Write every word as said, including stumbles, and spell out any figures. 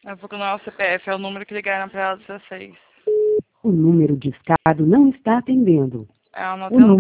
Eu vou com o nosso C P F, é o número que ligaram para ela dezesseis. O número discado não está atendendo. É, eu O anotei, eu não